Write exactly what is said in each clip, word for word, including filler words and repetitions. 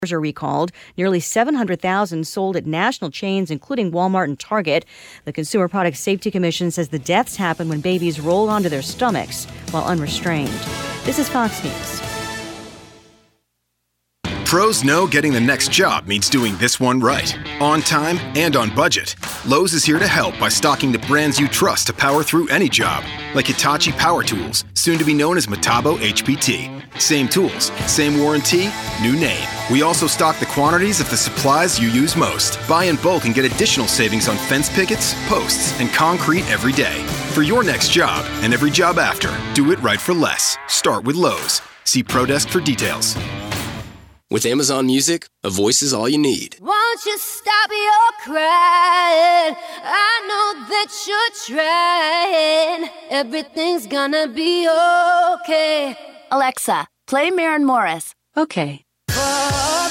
are recalled. Nearly seven hundred thousand sold at national chains, including Walmart and Target. The Consumer Product Safety Commission says the deaths happen when babies roll onto their stomachs while unrestrained. This is Fox News. Pros know getting the next job means doing this one right. On time and on budget. Lowe's is here to help by stocking the brands you trust to power through any job. Like Hitachi Power Tools, soon to be known as Metabo H P T. Same tools, same warranty, new name. We also stock the quantities of the supplies you use most. Buy in bulk and get additional savings on fence pickets, posts, and concrete every day. For your next job and every job after, do it right for less. Start with Lowe's. See ProDesk for details. With Amazon Music, a voice is all you need. Won't you stop your crying? I know that you're trying. Everything's gonna be okay. Alexa, play Maren Morris. Okay. Oh,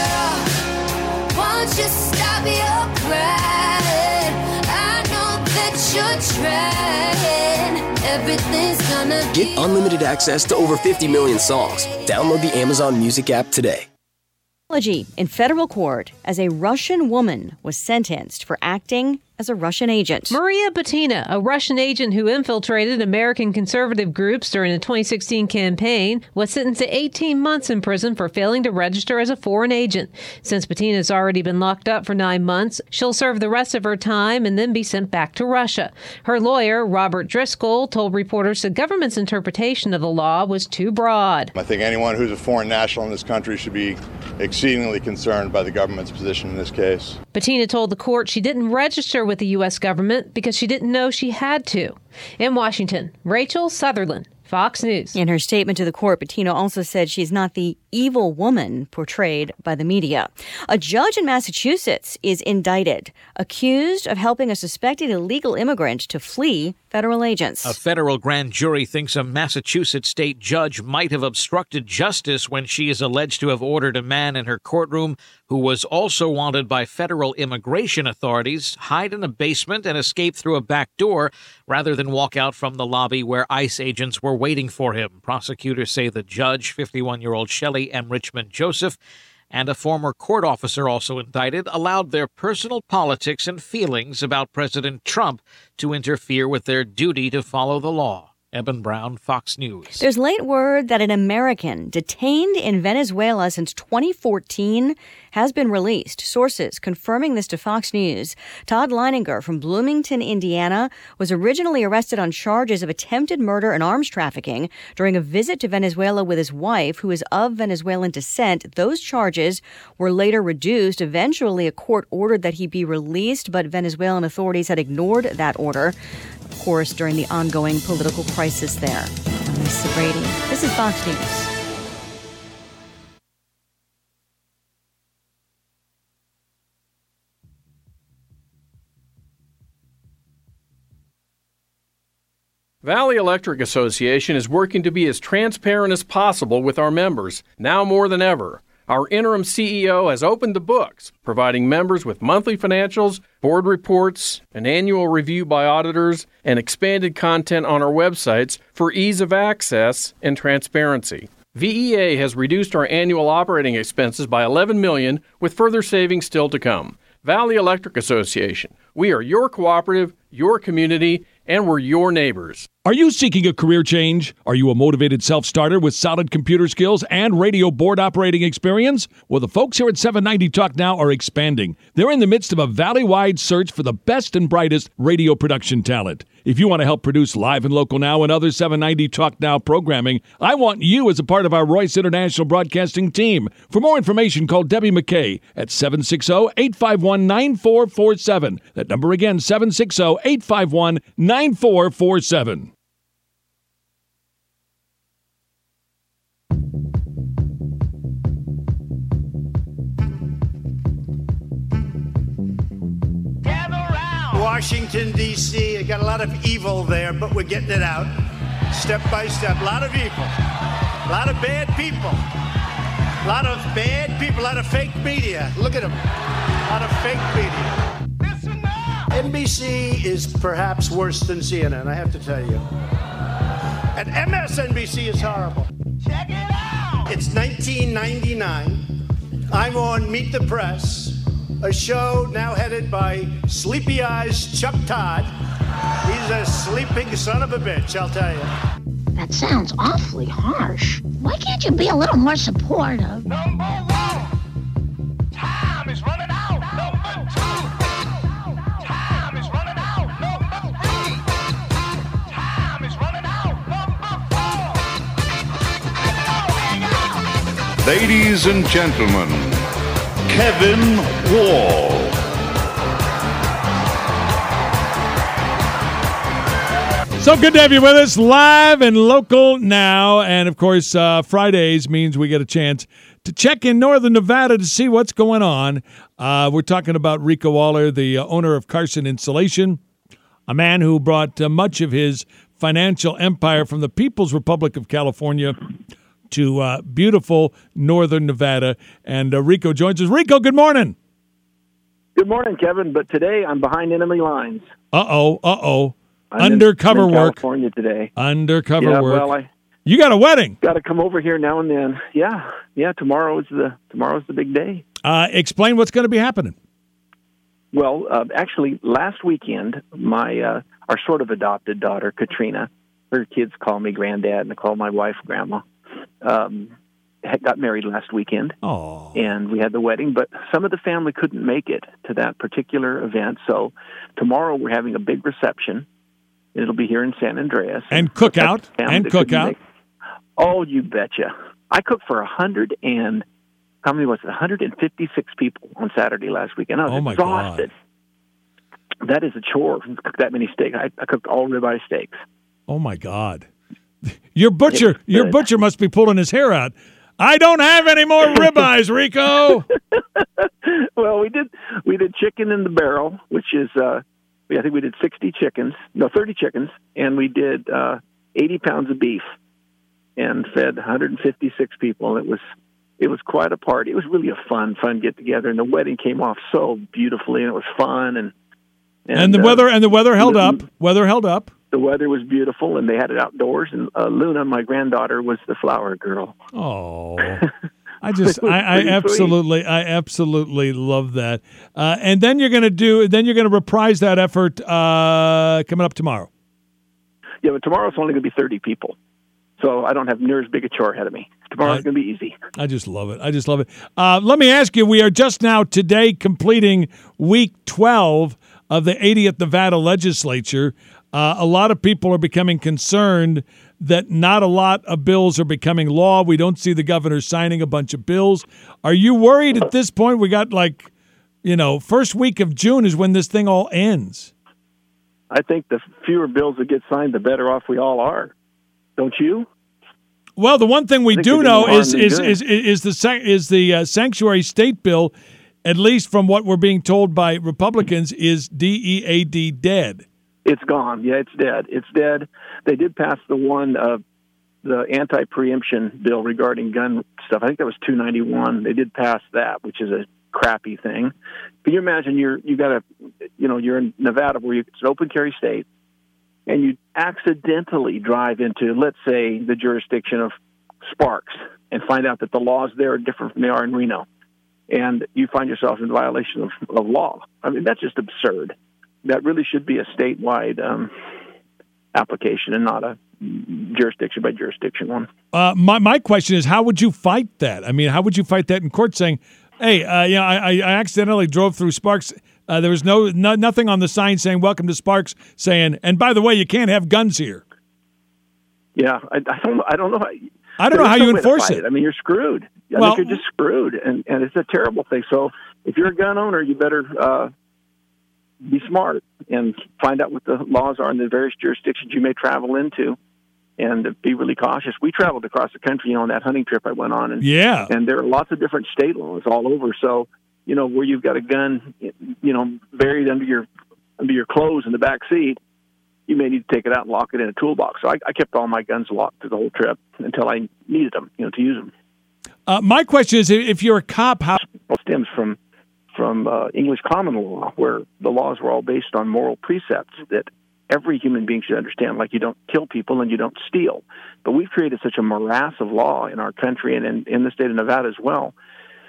girl, won't you stop your crying? I know that you're trying. Everything's gonna be Get unlimited access to over fifty million songs. Download the Amazon Music app today. In federal court as a Russian woman was sentenced for acting as a Russian agent. Maria Butina, a Russian agent who infiltrated American conservative groups during the twenty sixteen campaign, was sentenced to eighteen months in prison for failing to register as a foreign agent. Since Butina has already been locked up for nine months, she'll serve the rest of her time and then be sent back to Russia. Her lawyer, Robert Driscoll, told reporters the government's interpretation of the law was too broad. I think anyone who's a foreign national in this country should be exceedingly concerned by the government's position in this case. Butina told the court she didn't register with the U S government because she didn't know she had to. In Washington, Rachel Sutherland, Fox News. In her statement to the court, Butina also said she's not the evil woman portrayed by the media. A judge in Massachusetts is indicted, accused of helping a suspected illegal immigrant to flee federal agents. A federal grand jury thinks a Massachusetts state judge might have obstructed justice when she is alleged to have ordered a man in her courtroom who was also wanted by federal immigration authorities hide in a basement and escape through a back door rather than walk out from the lobby where ICE agents were waiting for him. Prosecutors say the judge, fifty-one-year-old Shelley M. Richmond Joseph, and a former court officer also indicted, allowed their personal politics and feelings about President Trump to interfere with their duty to follow the law. Eben Brown, Fox News. There's late word that an American detained in Venezuela since twenty fourteen has been released. Sources confirming this to Fox News. Todd Leininger from Bloomington, Indiana, was originally arrested on charges of attempted murder and arms trafficking during a visit to Venezuela with his wife, who is of Venezuelan descent. Those charges were later reduced. Eventually, a court ordered that he be released, but Venezuelan authorities had ignored that order. Of course, during the ongoing political crisis there. I'm Lisa Brady. This is Fox News. Valley Electric Association is working to be as transparent as possible with our members, now more than ever. Our interim C E O has opened the books, providing members with monthly financials, board reports, an annual review by auditors, and expanded content on our websites for ease of access and transparency. V E A has reduced our annual operating expenses by eleven million dollars, with further savings still to come. Valley Electric Association. We are your cooperative, your community, and we're your neighbors. Are you seeking a career change? Are you a motivated self-starter with solid computer skills and radio board operating experience? Well, the folks here at seven ninety Talk Now are expanding. They're in the midst of a valley-wide search for the best and brightest radio production talent. If you want to help produce Live and Local Now and other seven ninety Talk Now programming, I want you as a part of our Royce International Broadcasting team. For more information, call Debbie McKay at seven six zero, eight five one, nine four four seven. That number again, seven six zero, eight five one, nine four four seven. Washington, D C You got a lot of evil there, but we're getting it out step by step. A lot of evil, a lot of bad people, a lot of bad people, a lot of fake media. Look at them, a lot of fake media. N B C is perhaps worse than C N N, I have to tell you. And M S N B C is horrible. Check it out. It's nineteen ninety-nine. I'm on Meet the Press, a show now headed by Sleepy Eyes Chuck Todd. He's a sleeping son of a bitch, I'll tell you. That sounds awfully harsh. Why can't you be a little more supportive? Number one, time is running out. Number two, time is running out. Number three, time is running out. Number four. Ladies and gentlemen, Kevin Wall. So good to have you with us, live and local now. And, of course, uh, Fridays means we get a chance to check in Northern Nevada to see what's going on. Uh, we're talking about Rico Waller, the uh, owner of Carson Insulation, a man who brought uh, much of his financial empire from the People's Republic of California to uh, beautiful Northern Nevada. And uh, Rico joins us. Rico, good morning. Good morning, Kevin. But today I'm behind enemy lines. Uh-oh, uh-oh. I'm Undercover in, in work. California today. Undercover yeah, work. Well, I you got a wedding. Got to come over here now and then. Yeah, yeah. Tomorrow is the tomorrow's the big day. Uh, explain what's going to be happening. Well, uh, actually, last weekend, my uh, our sort of adopted daughter Katrina, her kids call me granddad, and they call my wife grandma. Um, had got married last weekend, oh. and we had the wedding. But some of the family couldn't make it to that particular event, so tomorrow we're having a big reception. It'll be here in San Andreas. And cookout. And cookout. Oh, you betcha. I cooked for a hundred and, how many was it? one hundred fifty-six people on Saturday last weekend. I was oh my exhausted. God. That is a chore to cook that many steaks. I, I cooked all ribeye steaks. Oh, my God. Your butcher, your butcher must be pulling his hair out. I don't have any more ribeyes, Rico. Well, we did we did chicken in the barrel, which is... uh I think we did sixty chickens, no, thirty chickens, and we did uh, eighty pounds of beef and fed one hundred fifty-six people. It was it was quite a party. It was really a fun, fun get together, and the wedding came off so beautifully, and it was fun. And and, and the uh, weather and the weather held the, up. Weather held up. The weather was beautiful, and they had it outdoors. And uh, Luna, my granddaughter, was the flower girl. Oh. I just, I, I absolutely, sweet. I absolutely love that. Uh, and then you're going to do, then you're going to reprise that effort uh, coming up tomorrow. Yeah, but tomorrow's only going to be thirty people, so I don't have near as big a chore ahead of me. Tomorrow's going to be easy. I just love it. I just love it. Uh, let me ask you: we are just now today completing week twelve of the eightieth Nevada Legislature. Uh, a lot of people are becoming concerned that not a lot of bills are becoming law. We don't see the governor signing a bunch of bills. Are you worried at this point? We got like, you know, first week of June is when this thing all ends. I think the fewer bills that get signed, the better off we all are. Don't you? Well, the one thing we do know is is, is is is the is the uh, sanctuary state bill, at least from what we're being told by Republicans, is D E A D dead. It's gone. Yeah, it's dead. It's dead. They did pass the one, uh, the anti-preemption bill regarding gun stuff. I think that was two ninety-one. They did pass that, which is a crappy thing. Can you imagine you're you got a, you know, you're in Nevada where you, it's an open carry state, and you accidentally drive into, let's say, the jurisdiction of Sparks and find out that the laws there are different from they are in Reno, and you find yourself in violation of, of law. I mean, that's just absurd. That really should be a statewide um, application and not a jurisdiction by jurisdiction one. Uh, my my question is, how would you fight that? I mean, how would you fight that in court, saying, "Hey, uh, you know, I, I accidentally drove through Sparks. Uh, there was no, no nothing on the sign saying "Welcome to Sparks," saying, and by the way, you can't have guns here. Yeah, I, I don't. I don't know. How, I don't know how you enforce it. it. I mean, you're screwed. I well, think you're just screwed, and and it's a terrible thing. So, if you're a gun owner, you better. Uh, Be smart and find out what the laws are in the various jurisdictions you may travel into, and be really cautious. We traveled across the country, you know, on that hunting trip I went on, and yeah, and there are lots of different state laws all over. So, you know, where you've got a gun, you know, buried under your under your clothes in the back seat, you may need to take it out and lock it in a toolbox. So I, I kept all my guns locked through the whole trip until I needed them, you know, to use them. Uh, my question is, if you're a cop, how it stems from. from uh, English common law, where the laws were all based on moral precepts that every human being should understand, like you don't kill people and you don't steal. But we've created such a morass of law in our country and in, in the state of Nevada as well,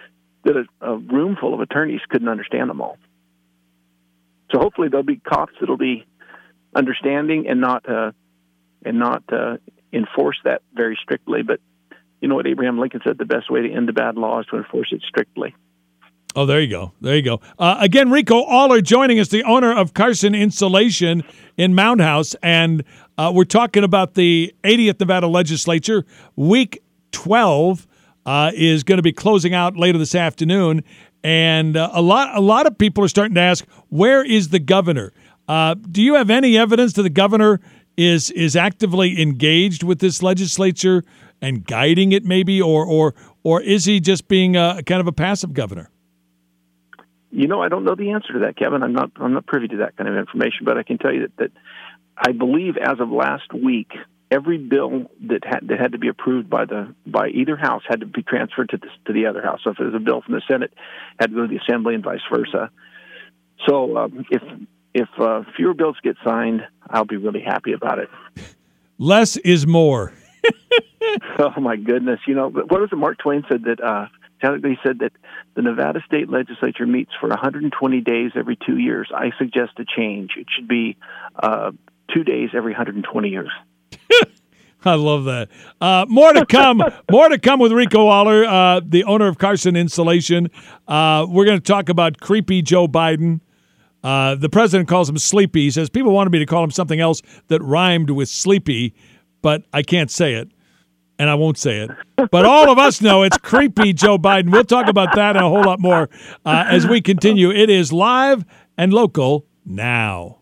that a, a room full of attorneys couldn't understand them all. So hopefully there'll be cops that'll be understanding and not uh, and not uh, enforce that very strictly. But you know what Abraham Lincoln said: the best way to end a bad law is to enforce it strictly. Oh, there you go. There you go. Uh, again, Rico Aller joining us, the owner of Carson Insulation in Mound House, and uh, we're talking about the eightieth Nevada Legislature. Week twelve uh, is going to be closing out later this afternoon, and uh, a lot a lot of people are starting to ask, where is the governor? Uh, do you have any evidence that the governor is is actively engaged with this legislature and guiding it, maybe, or or or is he just being a, kind of a passive governor? You know, I don't know the answer to that, Kevin. I'm not I'm not privy to that kind of information, but I can tell you that, that I believe as of last week, every bill that had that had to be approved by the by either house had to be transferred to the, to the other house. So if it was a bill from the Senate, it had to go to the Assembly and vice versa. So um, if if uh, fewer bills get signed, I'll be really happy about it. Less is more. Oh my goodness! You know, what was it? Mark Twain said that. Uh, He said that the Nevada State Legislature meets for one hundred twenty days every two years. I suggest a change. It should be uh, two days every one hundred twenty years. I love that. Uh, more to come. More to come with Rico Aller, uh, the owner of Carson Insulation. Uh, we're going to talk about creepy Joe Biden. Uh, the president calls him Sleepy. He says people wanted me to call him something else that rhymed with sleepy, but I can't say it. And I won't say it. But all of us know it's creepy Joe Biden. We'll talk about that and a whole lot more uh, as we continue. It is live and local now.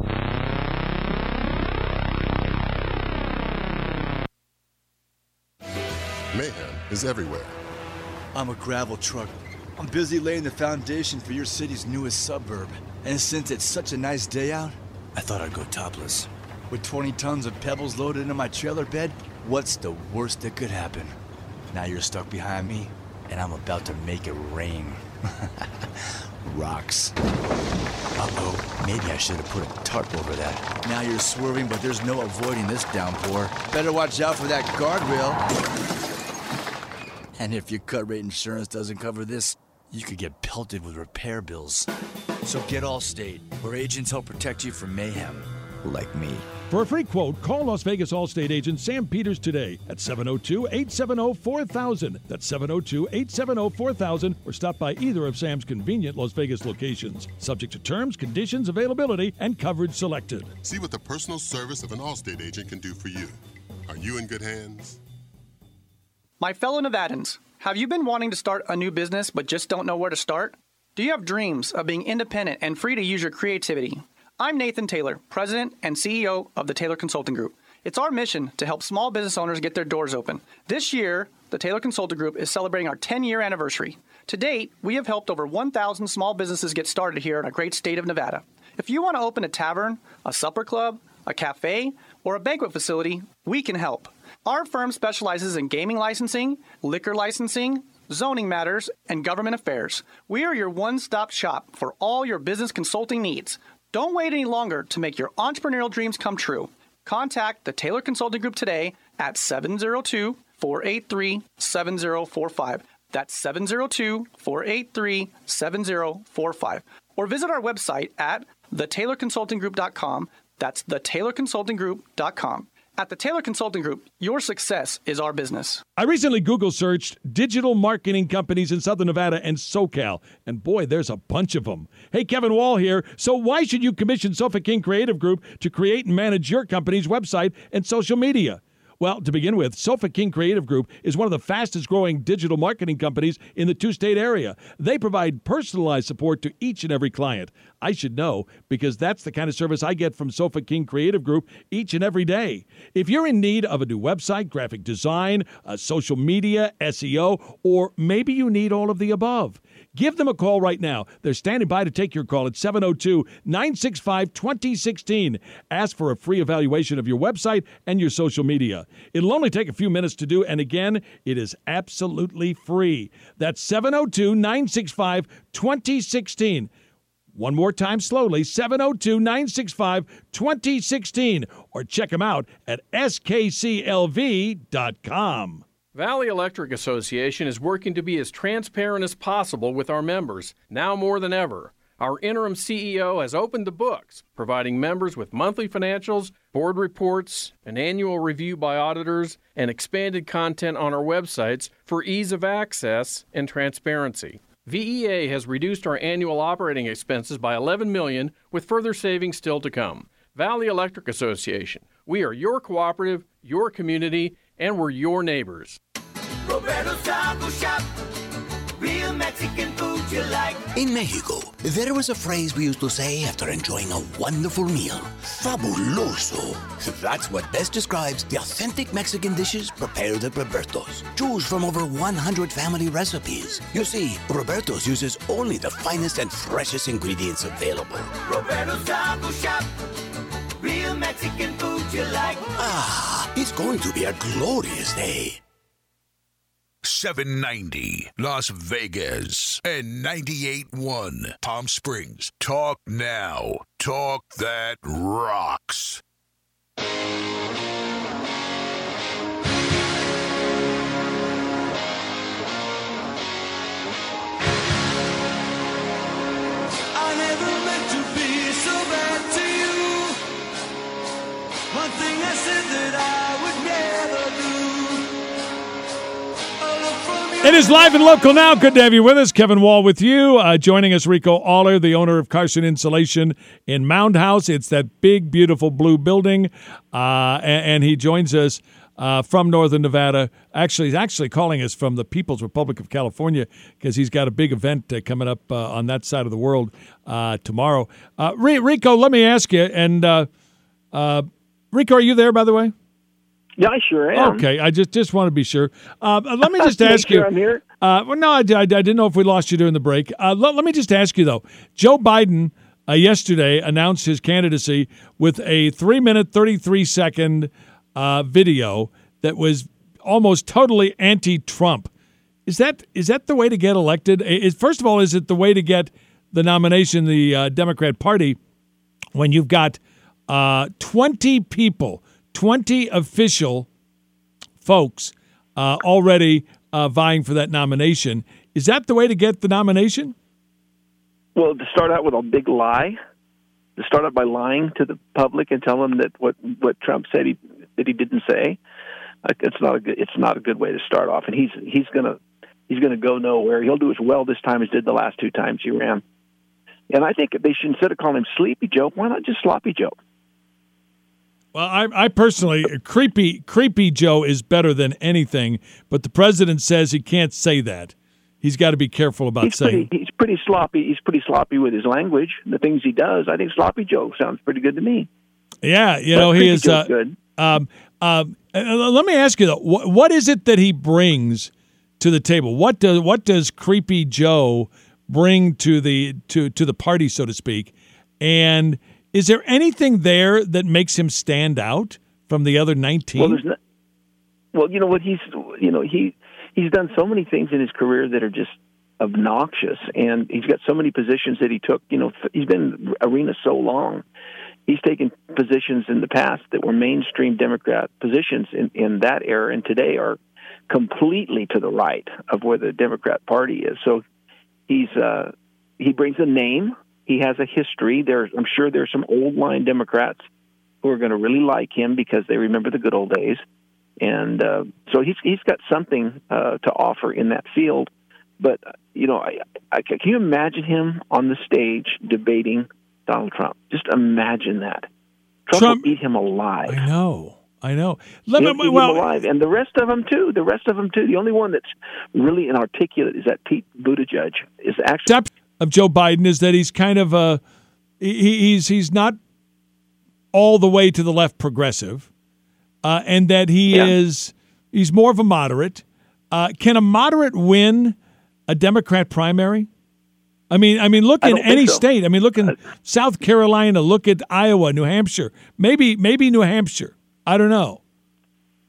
Mayhem is everywhere. I'm a gravel truck. I'm busy laying the foundation for your city's newest suburb. And since it's such a nice day out, I thought I'd go topless. With twenty tons of pebbles loaded into my trailer bed, what's the worst that could happen? Now you're stuck behind me, and I'm about to make it rain. Rocks. Uh-oh, maybe I should have put a tarp over that. Now you're swerving, but there's no avoiding this downpour. Better watch out for that guardrail. And if your cut rate insurance doesn't cover this, you could get pelted with repair bills. So get Allstate, where agents help protect you from mayhem, like me. For a free quote, call Las Vegas Allstate agent Sam Peters today at seven oh two, eight seven oh, four thousand. That's seven oh two, eight seven oh, four thousand, or stop by either of Sam's convenient Las Vegas locations. Subject to terms, conditions, availability, and coverage selected. See what the personal service of an Allstate agent can do for you. Are you in good hands? My fellow Nevadans, have you been wanting to start a new business but just don't know where to start? Do you have dreams of being independent and free to use your creativity? I'm Nathan Taylor, President and C E O of the Taylor Consulting Group. It's our mission to help small business owners get their doors open. This year, the Taylor Consulting Group is celebrating our ten-year anniversary. To date, we have helped over one thousand small businesses get started here in our great state of Nevada. If you want to open a tavern, a supper club, a cafe, or a banquet facility, we can help. Our firm specializes in gaming licensing, liquor licensing, zoning matters, and government affairs. We are your one-stop shop for all your business consulting needs. Don't wait any longer to make your entrepreneurial dreams come true. Contact the Taylor Consulting Group today at seven oh two, four eight three, seven oh four five. That's seven oh two, four eight three, seven oh four five. Or visit our website at the taylor consulting group dot com. That's the taylor consulting group dot com. At the Taylor Consulting Group, your success is our business. I recently Google searched digital marketing companies in Southern Nevada and SoCal, and boy, there's a bunch of them. Hey, Kevin Wall here. So why should you commission Sofa King Creative Group to create and manage your company's website and social media? Well, to begin with, Sofa King Creative Group is one of the fastest growing digital marketing companies in the two-state area. They provide personalized support to each and every client. I should know because that's the kind of service I get from Sofa King Creative Group each and every day. If you're in need of a new website, graphic design, uh, social media, S E O, or maybe you need all of the above, give them a call right now. They're standing by to take your call at seven oh two, nine six five, two oh one six. Ask for a free evaluation of your website and your social media. It'll only take a few minutes to do, and again, it is absolutely free. That's seven oh two, nine six five, two oh one six. One more time slowly, seven oh two, nine six five, two oh one six, or check them out at S K C L V dot com. Valley Electric Association is working to be as transparent as possible with our members, now more than ever. Our interim C E O has opened the books, providing members with monthly financials, board reports, an annual review by auditors, and expanded content on our websites for ease of access and transparency. V E A has reduced our annual operating expenses by eleven million dollars, with further savings still to come. Valley Electric Association. We are your cooperative, your community, and we're your neighbors. Roberto's Taco Shop. Real Mexican food you like. In Mexico, there was a phrase we used to say after enjoying a wonderful meal. Fabuloso. That's what best describes the authentic Mexican dishes prepared at Roberto's. Choose from over one hundred family recipes. You see, Roberto's uses only the finest and freshest ingredients available. Roberto's Taco Shop. Real Mexican food you like. Ah, it's going to be a glorious day. seven ninety Las Vegas and ninety-eight point one Palm Springs. Talk now. Talk that rocks. I never meant to be so bad to you. One thing I said that I would never do. It is live and local now. Good to have you with us. Kevin Wall with you. Uh, joining us, Rico Aller, the owner of Carson Insulation in Mound House. It's that big, beautiful blue building. Uh, and, and he joins us uh, from Northern Nevada. Actually, he's actually calling us from the People's Republic of California because he's got a big event uh, coming up uh, on that side of the world uh, tomorrow. Uh, Rico, let me ask you. And uh, uh, Rico, are you there, by the way? Yeah, I sure am. Okay, I just, just want to be sure. Uh, let me just ask sure you. I'm here. Uh, well, no, I, I, I didn't know if we lost you during the break. Uh, let, let me just ask you, though. Joe Biden uh, yesterday announced his candidacy with a three minute, thirty-three second uh, video that was almost totally anti-Trump. Is that is that the way to get elected? Is, first of all, is it the way to get the nomination, the uh, Democrat Party, when you've got uh, twenty people, twenty official folks uh, already uh, vying for that nomination? Is that the way to get the nomination? Well, to start out with a big lie, to start out by lying to the public and tell them that what, what Trump said he that he didn't say, uh, it's not a good, it's not a good way to start off. And he's he's gonna he's gonna go nowhere. He'll do as well this time as did the last two times he ran. And I think they should, instead of calling him Sleepy Joe, why not just Sloppy Joe? Well, I, I personally, creepy, creepy Joe is better than anything, but the president says he can't say that. He's got to be careful about he's saying. Pretty, he's pretty sloppy. He's pretty sloppy with his language, the things he does. I think Sloppy Joe sounds pretty good to me. Yeah, you but know, he is uh, good. Um, um, let me ask you though, what, what is it that he brings to the table? What does what does Creepy Joe bring to the to to the party, so to speak? And is there anything there that makes him stand out from the other nineteen? Well, there's not, well, you know what he's you know he he's done so many things in his career that are just obnoxious, and he's got so many positions that he took. You know, he's been in arena so long. He's taken positions in the past that were mainstream Democrat positions in, in that era, and today are completely to the right of where the Democrat Party is. So he's uh, he brings a name. He has a history. There, I'm sure there's some old line Democrats who are going to really like him because they remember the good old days, and uh, so he's he's got something uh, to offer in that field. But you know, I, I, can you imagine him on the stage debating Donald Trump? Just imagine that. Trump, Trump will eat him alive. I know. I know. Let He'll me, eat well, him alive, and the rest of them too. The rest of them too. The only one that's really inarticulate is that Pete Buttigieg. Is actually of Joe Biden is that he's kind of a he, he's he's not all the way to the left progressive, uh, and that he yeah. is he's more of a moderate. Uh, can a moderate win a Democrat primary? I mean, I mean, look in any so. state. I mean, look in uh, South Carolina. Look at Iowa, New Hampshire. Maybe, maybe New Hampshire. I don't know.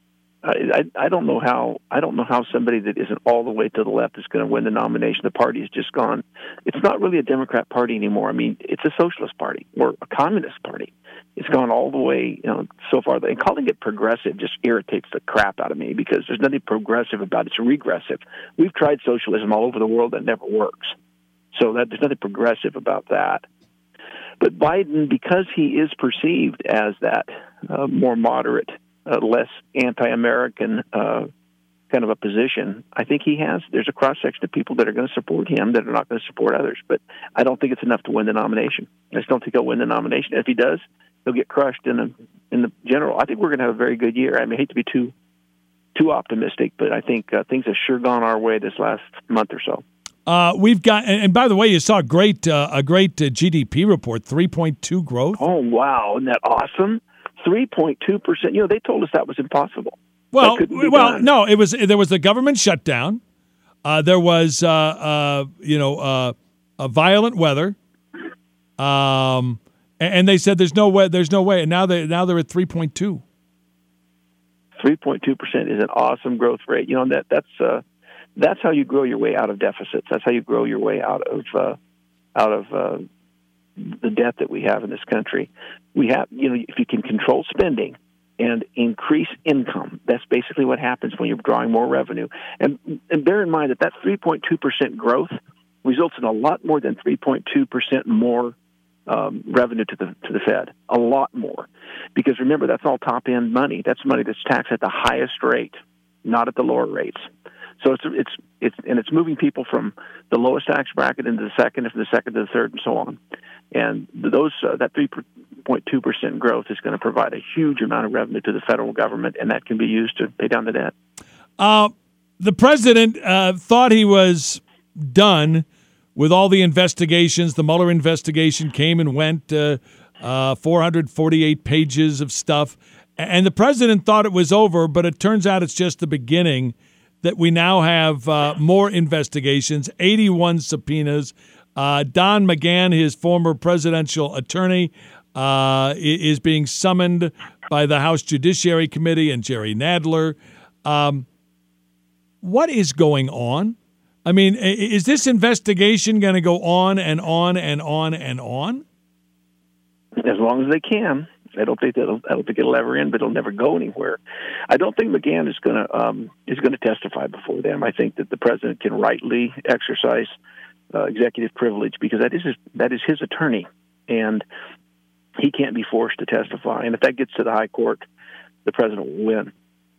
I, I, I don't know how I don't know how somebody that isn't all the way to the left is going to win the nomination. The party has just gone. It's not really a Democrat party anymore. I mean, it's a socialist party or a communist party. It's gone all the way, you know, so far. And calling it progressive just irritates the crap out of me because there's nothing progressive about it. It's regressive. We've tried socialism all over the world that never works. So that there's nothing progressive about that. But Biden, because he is perceived as that uh, more moderate, uh, less anti-American uh, kind of a position, I think he has. There's a cross-section of people that are going to support him that are not going to support others. But I don't think it's enough to win the nomination. I just don't think he'll win the nomination. If he does, he'll get crushed in the, in the general. I think we're going to have a very good year. I mean, I hate to be too too optimistic, but I think uh, things have sure gone our way this last month or so. Uh, we've got, and, and by the way, you saw a great, uh, a great uh, G D P report, three point two growth. Oh, wow. Isn't that awesome? three point two percent. You know, they told us that was impossible. Well, well, done. no, it was, there was the government shutdown. Uh, there was, uh, uh, you know, uh, a violent weather. Um, and, and they said there's no way, there's no way. And now they, now they're at three point two. three point two percent is an awesome growth rate. You know, that that's, uh, That's how you grow your way out of deficits. That's how you grow your way out of uh, out of uh, the debt that we have in this country. We have, you know, if you can control spending and increase income, that's basically what happens when you're drawing more revenue. And, and bear in mind that that three point two percent growth results in a lot more than three point two percent more um, revenue to the to the Fed. A lot more, because remember that's all top end money. That's money that's taxed at the highest rate, not at the lower rates. So it's it's it's and it's moving people from the lowest tax bracket into the second, and from the second to the third, and so on. And those uh, that three point two percent growth is going to provide a huge amount of revenue to the federal government, and that can be used to pay down the debt. Uh, the president uh, thought he was done with all the investigations. The Mueller investigation came and went, uh, uh, four hundred forty-eight pages of stuff, and the president thought it was over, but it turns out it's just the beginning. That we now have uh, more investigations, eighty-one subpoenas. Uh, Don McGahn, his former presidential attorney, uh, is being summoned by the House Judiciary Committee and Jerry Nadler. Um, what is going on? I mean, is this investigation going to go on and on and on and on? As long as they can. I don't think that'll, I don't think it'll ever end, but it'll never go anywhere. I don't think McGahn is going to um, is going to testify before them. I think that the president can rightly exercise uh, executive privilege because that is his, that is his attorney, and he can't be forced to testify. And if that gets to the high court, the president will win.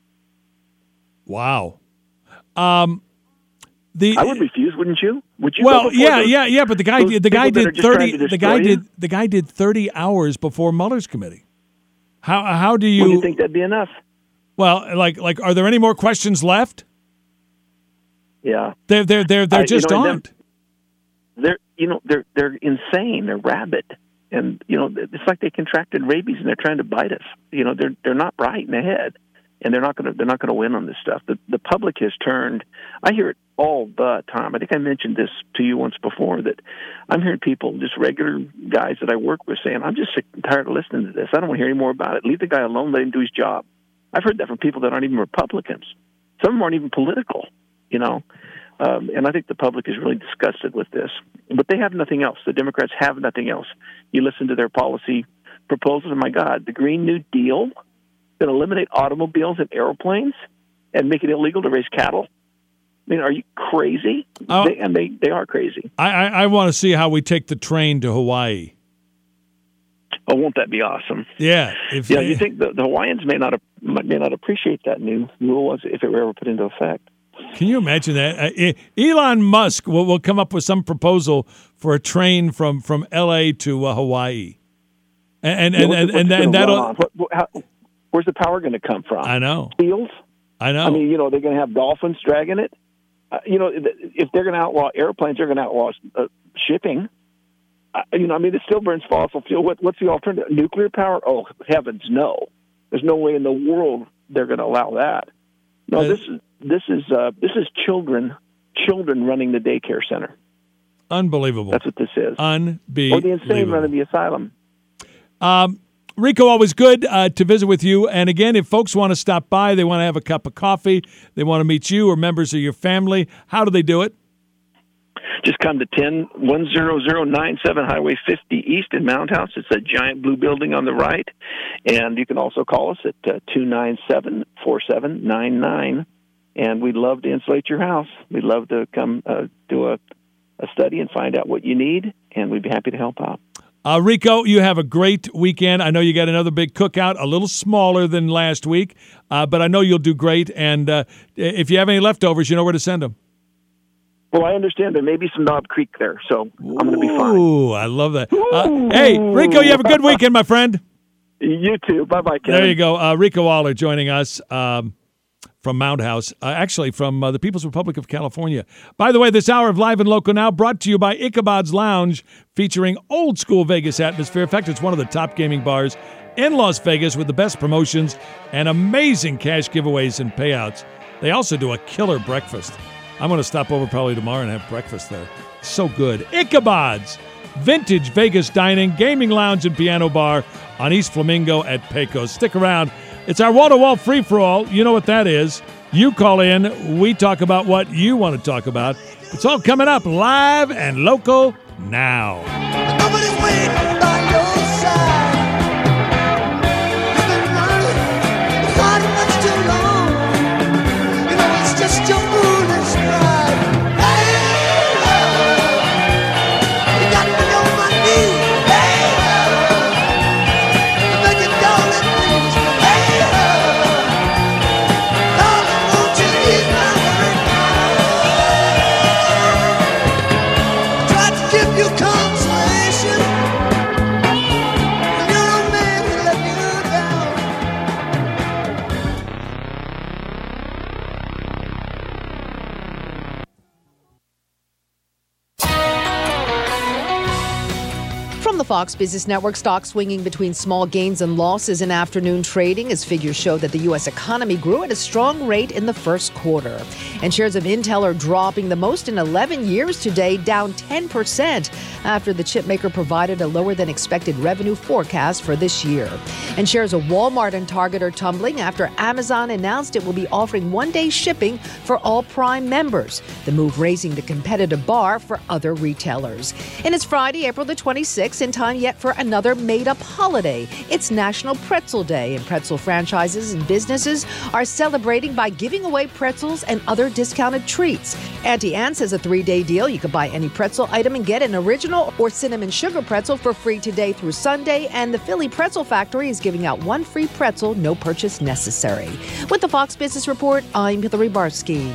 Wow. Um, the I would refuse, wouldn't you? Would you? Well, yeah, yeah, yeah. But the guy, the guy did thirty. The guy you? did the guy did thirty hours before Mueller's committee. How how do you? Well, do you think that'd be enough? Well, like like, are there any more questions left? Yeah, they're they're they're they're I, just you know, on. They're you know they're they're insane. They're rabid, and you know it's like they contracted rabies and they're trying to bite us. You know they're they're not right in the head, and they're not going to they're not going to win on this stuff. The the public has turned. I hear it all the time. I think I mentioned this to you once before that I'm hearing people, just regular guys that I work with, saying, "I'm just sick and tired of listening to this. I don't want to hear any more about it. Leave the guy alone. Let him do his job." I've heard that from people that aren't even Republicans. Some of them aren't even political, you know. Um, and I think the public is really disgusted with this. But they have nothing else. The Democrats have nothing else. You listen to their policy proposals, and my God, the Green New Deal that eliminate automobiles and airplanes and make it illegal to raise cattle. I mean, are you crazy? Oh, they, and they, they are crazy. I, I, I want to see how we take the train to Hawaii. Oh, won't that be awesome? Yeah. If yeah, they, you think the, the Hawaiians may not may not appreciate that new rule if it were ever put into effect. Can you imagine that? Uh, Elon Musk will, will come up with some proposal for a train from, from L A to uh, Hawaii. And and, yeah, and, what's, and, what's and, and that'll... what, what, how, where's the power going to come from? I know. Seals? I know. I mean, you know, they're going to have dolphins dragging it. Uh, you know, if they're going to outlaw airplanes, they're going to outlaw uh, shipping. Uh, you know, I mean, it still burns fossil fuel. What, what's the alternative? Nuclear power? Oh, heavens, no. There's no way in the world they're going to allow that. No, uh, this is this is uh, this is children children running the daycare center. Unbelievable. That's what this is. Unbelievable. Or the insane running the asylum. Um, Rico, always good uh, to visit with you. And again, if folks want to stop by, they want to have a cup of coffee, they want to meet you or members of your family, how do they do it? Just come to ten one zero zero nine seven Highway fifty East in Mound House. It's a giant blue building on the right. And you can also call us at uh, two nine seven, four seven nine nine. And we'd love to insulate your house. We'd love to come uh, do a, a study and find out what you need, and we'd be happy to help out. Uh, Rico, you have a great weekend. I know you got another big cookout, a little smaller than last week, uh, but I know you'll do great. And uh, if you have any leftovers, you know where to send them. Well, I understand there may be some Knob Creek there, so I'm going to be fine. Ooh, I love that. Uh, hey, Rico, you have a good weekend, my friend. You too. Bye-bye, Kevin. There you go. Uh, Rico Waller joining us um, from Mound House, uh, actually from uh, the People's Republic of California. By the way, this hour of Live and Local Now brought to you by Ichabod's Lounge, featuring old-school Vegas atmosphere. In fact, it's one of the top gaming bars in Las Vegas with the best promotions and amazing cash giveaways and payouts. They also do a killer breakfast. I'm going to stop over probably tomorrow and have breakfast there. So good. Ichabod's, vintage Vegas dining, gaming lounge, and piano bar on East Flamingo at Pecos. Stick around. It's our wall-to-wall free-for-all. You know what that is. You call in. We talk about what you want to talk about. It's all coming up live and local now. Nobody's waiting by your side. You've been running far much too long. You know it's just your foolish pride. Hey, love, you got me on my knees. Hey, love, I'm begging, darling, please. Hey, love, darling, won't you ease my hurt now? Try to give you consolation. When you're a man who let you down. From the Fox Business Network, stocks swinging between small gains and losses in afternoon trading as figures show that the U S economy grew at a strong rate in the first quarter. And shares of Intel are dropping the most in eleven years today, down ten percent after the chipmaker provided a lower than expected revenue forecast for this year. And shares of Walmart and Target are tumbling after Amazon announced it will be offering one-day shipping for all Prime members, the move raising the competitive bar for other retailers. And it's Friday, April the twenty-sixth, in time yet for another made-up holiday. It's National Pretzel Day, and pretzel franchises and businesses are celebrating by giving away pretzels and other discounted treats. Auntie Anne says a three-day deal. You can buy any pretzel item and get an original or cinnamon sugar pretzel for free today through Sunday, and the Philly Pretzel Factory is giving out one free pretzel, no purchase necessary. With the Fox Business Report, I'm Hillary Barsky.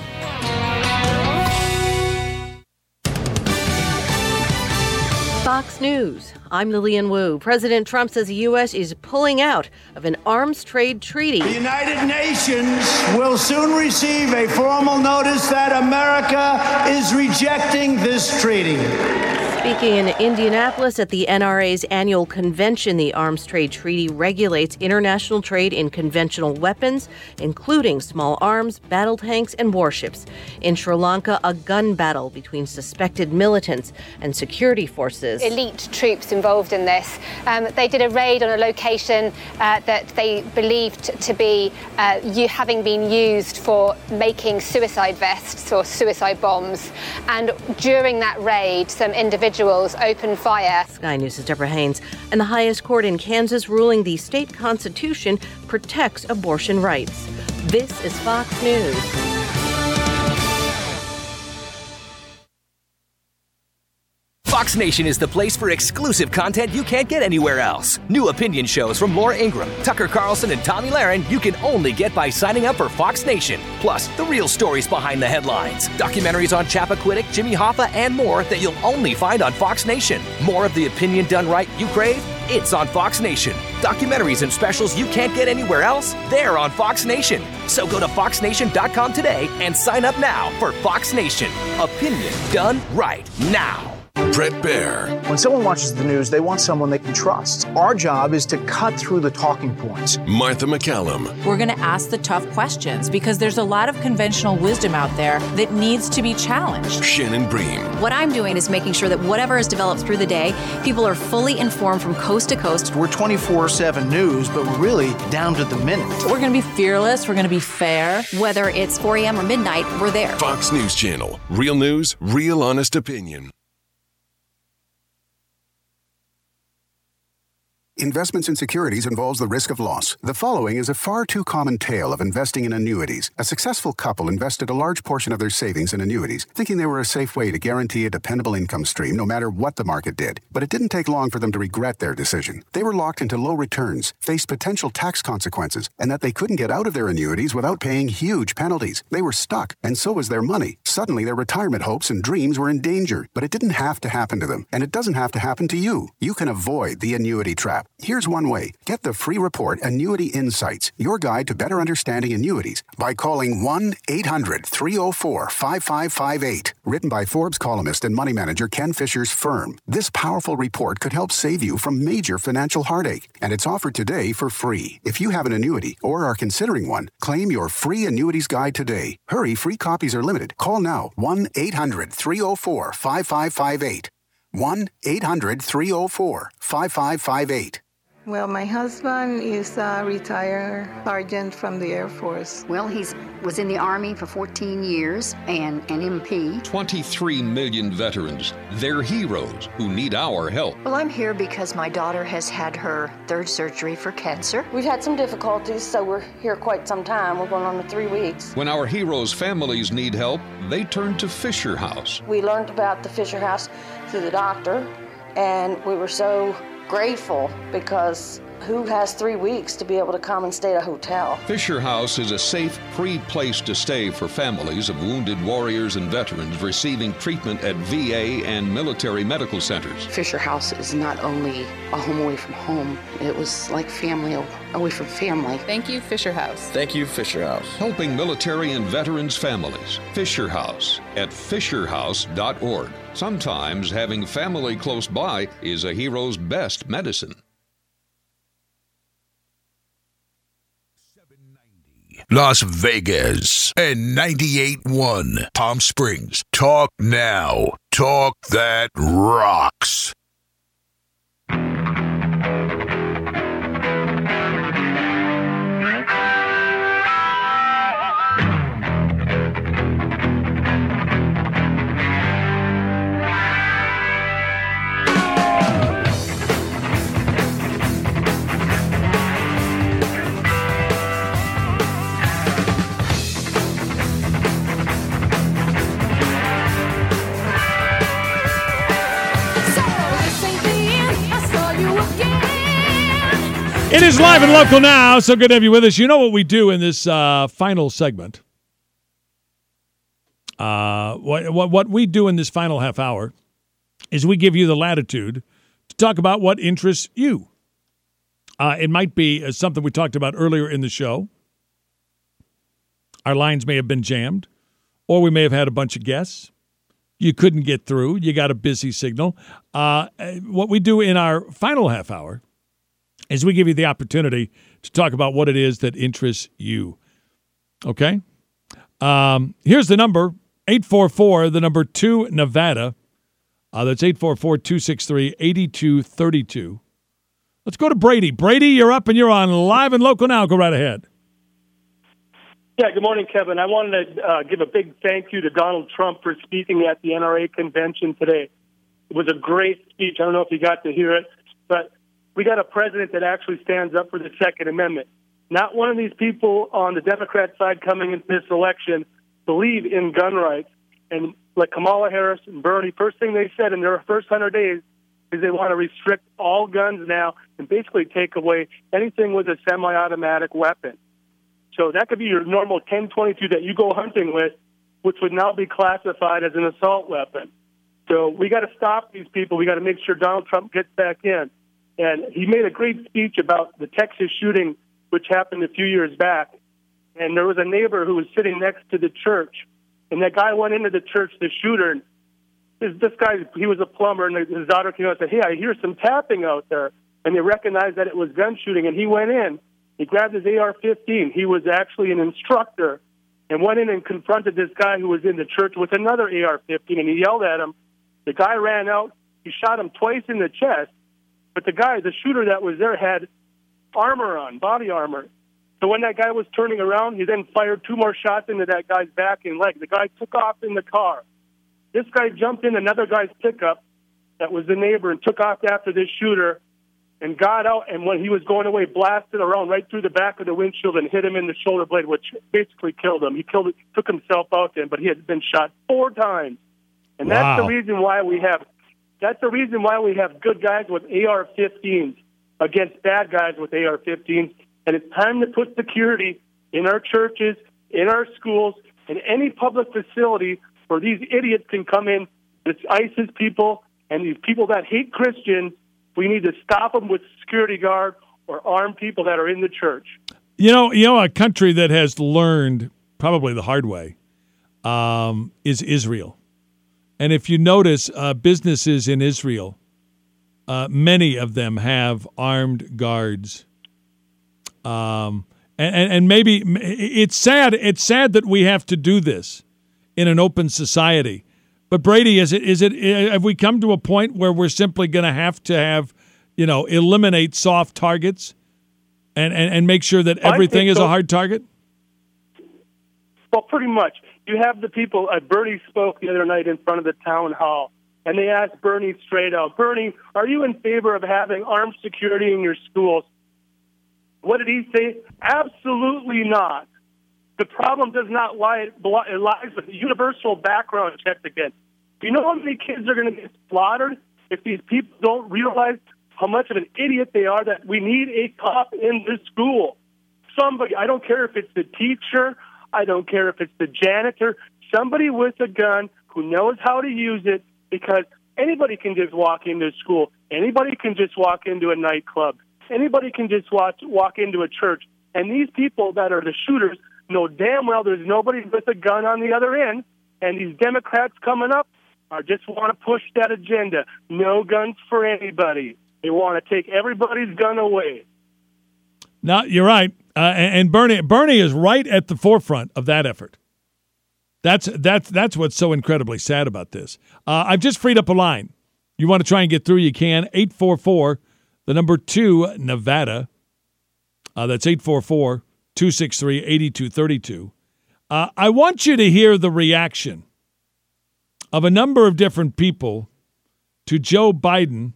Fox News. I'm Lillian Wu. President Trump says the U S is pulling out of an arms trade treaty. The United Nations will soon receive a formal notice that America is rejecting this treaty. Speaking in Indianapolis at the N R A's annual convention, the Arms Trade Treaty regulates international trade in conventional weapons, including small arms, battle tanks, and warships. In Sri Lanka, a gun battle between suspected militants and security forces. Elite troops involved in this. Um, they did a raid on a location uh, that they believed to be uh, you having been used for making suicide vests or suicide bombs. And during that raid, some individuals opened fire. Sky News' Deborah Haynes. And the highest court in Kansas ruling the state constitution protects abortion rights. This is Fox News. Fox Nation is the place for exclusive content you can't get anywhere else. New opinion shows from Laura Ingraham, Tucker Carlson, and Tommy Lahren you can only get by signing up for Fox Nation. Plus, the real stories behind the headlines. Documentaries on Chappaquiddick, Jimmy Hoffa, and more that you'll only find on Fox Nation. More of the opinion done right you crave? It's on Fox Nation. Documentaries and specials you can't get anywhere else? They're on Fox Nation. So go to fox nation dot com today and sign up now for Fox Nation. Opinion done right now. Brett Baer. When someone watches the news, they want someone they can trust. Our job is to cut through the talking points. Martha McCallum. We're going to ask the tough questions because there's a lot of conventional wisdom out there that needs to be challenged. Shannon Bream. What I'm doing is making sure that whatever is developed through the day, people are fully informed from coast to coast. We're twenty-four seven news, but we're really down to the minute. We're going to be fearless. We're going to be fair. Whether it's four a.m. or midnight, we're there. Fox News Channel. Real news, real honest opinion. Investments in securities involves the risk of loss. The following is a far too common tale of investing in annuities. A successful couple invested a large portion of their savings in annuities, thinking they were a safe way to guarantee a dependable income stream no matter what the market did. But it didn't take long for them to regret their decision. They were locked into low returns, faced potential tax consequences, and that they couldn't get out of their annuities without paying huge penalties. They were stuck, and so was their money. Suddenly, their retirement hopes and dreams were in danger. But it didn't have to happen to them, and it doesn't have to happen to you. You can avoid the annuity trap. Here's one way. Get the free report Annuity Insights, your guide to better understanding annuities, by calling one eight hundred three oh four five five five eight. Written by Forbes columnist and money manager Ken Fisher's firm. This powerful report could help save you from major financial heartache, and it's offered today for free. If you have an annuity or are considering one, claim your free annuities guide today. Hurry, free copies are limited. Call now, one eight hundred three oh four five five five eight. one eight hundred three oh four five five five eight. Well, my husband is a retired sergeant from the Air Force. Well, he was in the Army for fourteen years and an M P. twenty-three million veterans. They're heroes who need our help. Well, I'm here because my daughter has had her third surgery for cancer. We've had some difficulties, so we're here quite some time. We're going on to three weeks. When our heroes' families need help, they turn to Fisher House. We learned about the Fisher House through the doctor, and we were so grateful because who has three weeks to be able to come and stay at a hotel? Fisher House is a safe, free place to stay for families of wounded warriors and veterans receiving treatment at V A and military medical centers. Fisher House is not only a home away from home, it was like family away from family. Thank you, Fisher House. Thank you, Fisher House. Helping military and veterans families. Fisher House at fisher house dot org. Sometimes having family close by is a hero's best medicine. Las Vegas and ninety-eight point one Palm Springs. Talk now. Talk that rocks. It is live and local now, so good to have you with us. You know what we do in this uh, final segment. Uh, what, what what we do in this final half hour is we give you the latitude to talk about what interests you. Uh, it might be uh, something we talked about earlier in the show. Our lines may have been jammed, or we may have had a bunch of guests. You couldn't get through. You got a busy signal. Uh, what we do in our final half hour is we give you the opportunity to talk about what it is that interests you. Okay? Um, here's the number, eight four four, the number two, Nevada. Uh, that's eight four four, two six three, eight two three two. Let's go to Brady. Brady, you're up and you're on live and local now. Go right ahead. Yeah, good morning, Kevin. I wanted to uh, give a big thank you to Donald Trump for speaking at the N R A convention today. It was a great speech. I don't know if you got to hear it, but we got a president that actually stands up for the Second Amendment. Not one of these people on the Democrat side coming into this election believe in gun rights. And like Kamala Harris and Bernie, first thing they said in their first hundred days is they want to restrict all guns now and basically take away anything with a semi-automatic weapon. So that could be your normal ten twenty-two that you go hunting with, which would now be classified as an assault weapon. So we got to stop these people. We got to make sure Donald Trump gets back in. And he made a great speech about the Texas shooting, which happened a few years back. And there was a neighbor who was sitting next to the church. And that guy went into the church, the shooter, and this, this guy, he was a plumber, and his daughter came out and said, hey, I hear some tapping out there. And they recognized that it was gun shooting, and he went in. He grabbed his A R fifteen. He was actually an instructor and went in and confronted this guy who was in the church with another A R fifteen, and he yelled at him. The guy ran out. He shot him twice in the chest, but the guy, the shooter that was there, had armor on, body armor. So when that guy was turning around, he then fired two more shots into that guy's back and leg. The guy took off in the car. This guy jumped in another guy's pickup that was the neighbor and took off after this shooter and got out, and when he was going away, blasted around right through the back of the windshield and hit him in the shoulder blade, which basically killed him. He killed it, took himself out then, but he had been shot four times. And Wow. that's the reason why we have that's the reason why we have good guys with A R fifteens against bad guys with A R fifteens. And it's time to put security in our churches, in our schools, in any public facility where these idiots can come in, this ISIS people and these people that hate Christians. We need to stop them with security guard or armed people that are in the church. You know, you know, a country that has learned probably the hard way um, is Israel. And if you notice, uh, businesses in Israel, uh, many of them have armed guards. Um, and, and, and maybe it's sad. It's sad that we have to do this in an open society. But Brady, is it is it have we come to a point where we're simply going to have to have, you know, eliminate soft targets and, and, and make sure that everything is so. a hard target? Well, pretty much. You have the people, uh, Bernie spoke the other night in front of the town hall, and they asked Bernie straight out, Bernie, are you in favor of having armed security in your schools? What did he say? Absolutely not. The problem does not lie, it lies with the universal background checks again. Do you know how many kids are going to get slaughtered if these people don't realize how much of an idiot they are, that we need a cop in this school? Somebody, I don't care if it's the teacher, I don't care if it's the janitor, somebody with a gun who knows how to use it, because anybody can just walk into school. Anybody can just walk into a nightclub. Anybody can just walk, walk into a church. And these people that are the shooters know damn well there's nobody with a gun on the other end, and these Democrats coming up are just want to push that agenda. No guns for anybody. They want to take everybody's gun away. No, you're right. Uh, and, and Bernie Bernie is right at the forefront of that effort. That's that's that's what's so incredibly sad about this. Uh, I've just freed up a line. You want to try and get through, you can. eight four four, the number two, Nevada. Uh, that's eight four four, two six three, eight two three two. Uh, I want you to hear the reaction of a number of different people to Joe Biden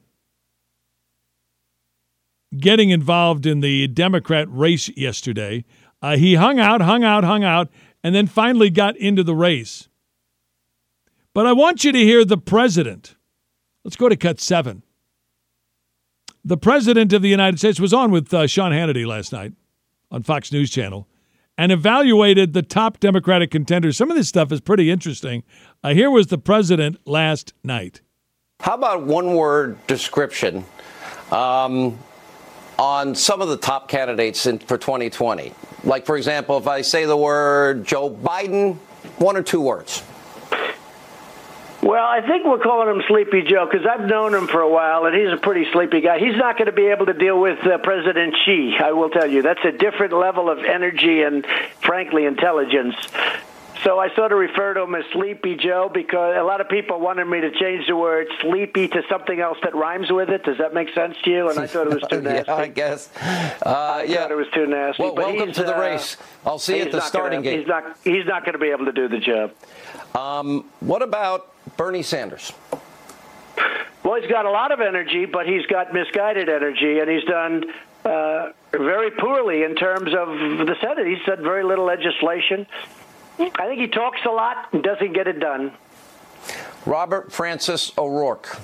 getting involved in the Democrat race yesterday. Uh, he hung out, hung out, hung out, and then finally got into the race. But I want you to hear the president. Let's go to cut seven. The president of the United States was on with uh, Sean Hannity last night on Fox News Channel and evaluated the top Democratic contenders. Some of this stuff is pretty interesting. Uh, here was the president last night. How about one word description um, on some of the top candidates in, for twenty twenty? Like, for example, if I say the word Joe Biden, one or two words. Well, I think we're calling him Sleepy Joe because I've known him for a while, and he's a pretty sleepy guy. He's not going to be able to deal with uh, President Xi, I will tell you. That's a different level of energy and, frankly, intelligence. So I sort of refer to him as Sleepy Joe because a lot of people wanted me to change the word sleepy to something else that rhymes with it. Does that make sense to you? And I thought it was too nasty. Yeah, I guess. Uh, I yeah. thought it was too nasty. Well, but welcome to the uh, race. I'll see you at the starting gonna, gate. He's not, he's not going to be able to do the job. Um, what about Bernie Sanders? Well, he's got a lot of energy, but he's got misguided energy, and he's done uh, very poorly in terms of the Senate. He's done very little legislation. I think he talks a lot and doesn't get it done. Robert Francis O'Rourke.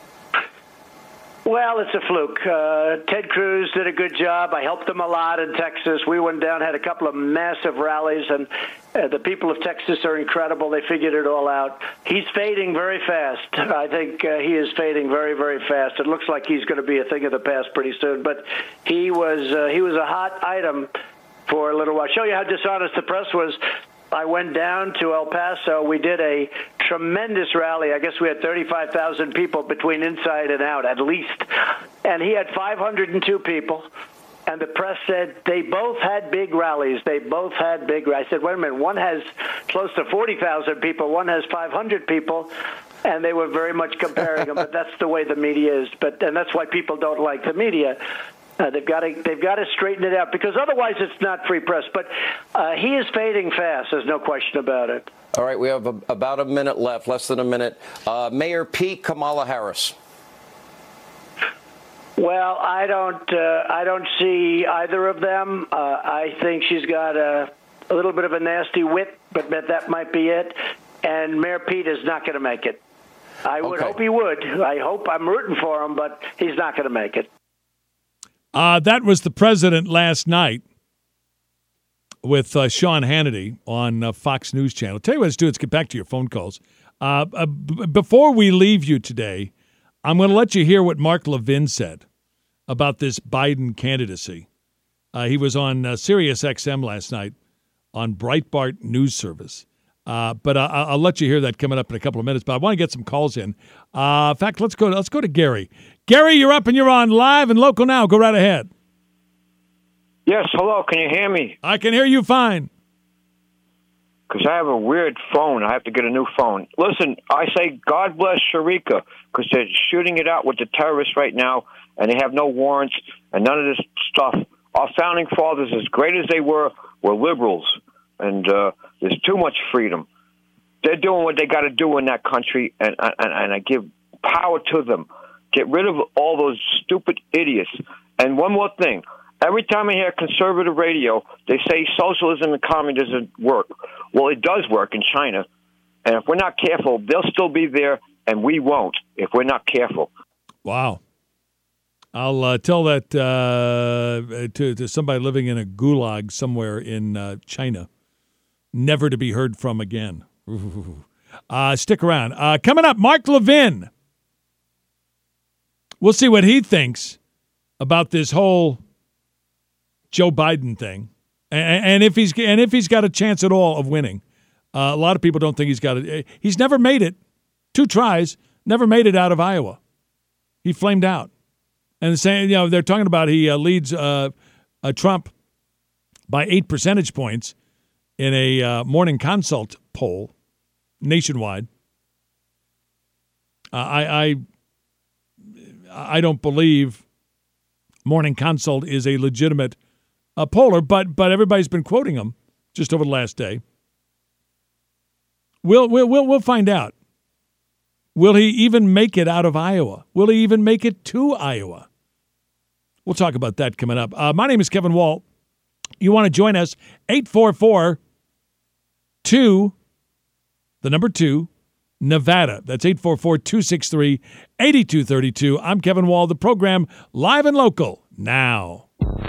Well, it's a fluke. Uh, Ted Cruz did a good job. I helped him a lot in Texas. We went down, had a couple of massive rallies, and uh, the people of Texas are incredible. They figured it all out. He's fading very fast. I think uh, he is fading very, very fast. It looks like he's going to be a thing of the past pretty soon. But he was uh, he was a hot item for a little while. Show you how dishonest the press was. I went down to El Paso. We did a tremendous rally. I guess we had thirty-five thousand people between inside and out, at least. And he had five hundred two people. And the press said they both had big rallies. They both had big rallies. I said, wait a minute, one has close to forty thousand people, one has five hundred people. And they were very much comparing them, but that's the way the media is. But and that's why people don't like the media. Uh, they've got to they've got to straighten it out, because otherwise it's not free press. But uh, he is fading fast. There's no question about it. All right, we have a, about a minute left, less than a minute. Uh, Mayor Pete, Kamala Harris. Well, I don't uh, I don't see either of them. Uh, I think she's got a, a little bit of a nasty wit, but that might be it. And Mayor Pete is not going to make it. I would Okay. hope he would. I hope I'm rooting for him, but he's not going to make it. Uh, that was the president last night with uh, Sean Hannity on uh, Fox News Channel. Tell you what, let's do. Let's get back to your phone calls. Uh, uh, b- before we leave you today, I'm going to let you hear what Mark Levin said about this Biden candidacy. Uh, he was on uh, Sirius X M last night on Breitbart News Service. Uh, but uh, I'll let you hear that coming up in a couple of minutes. But I want to get some calls in. Uh, in fact, let's go. Let's go to Gary. Gary, you're up and you're on live and local now. Go right ahead. Yes, hello. Can you hear me? I can hear you fine. Because I have a weird phone. I have to get a new phone. Listen, I say God bless Sharika, because they're shooting it out with the terrorists right now, and they have no warrants and none of this stuff. Our founding fathers, as great as they were, were liberals, and uh, there's too much freedom. They're doing what they got to do in that country, and, and, and I give power to them. Get rid of all those stupid idiots. And one more thing. Every time I hear conservative radio, they say socialism and communism work. Well, it does work in China. And if we're not careful, they'll still be there, and we won't if we're not careful. Wow. I'll uh, tell that uh, to, to somebody living in a gulag somewhere in uh, China. Never to be heard from again. Uh, stick around. Uh, coming up, Mark Levin. We'll see what he thinks about this whole Joe Biden thing, and, and if he's and if he's got a chance at all of winning. Uh, a lot of people don't think he's got it. He's never made it. Two tries, never made it out of Iowa. He flamed out, and saying, you know, they're talking about he uh, leads uh, uh, Trump by eight percentage points in a uh, Morning Consult poll nationwide. Uh, I, I I don't believe Morning Consult is a legitimate uh, poller, but but everybody's been quoting him just over the last day. We'll we'll we'll, we'll find out. Will he even make it out of Iowa? Will he even make it to Iowa? We'll talk about that coming up. Uh, my name is Kevin Walt. You want to join us? eight four four two, the number two, Nevada. That's eight four four, two six three, eight two three two. I'm Kevin Wall, the program live and local now.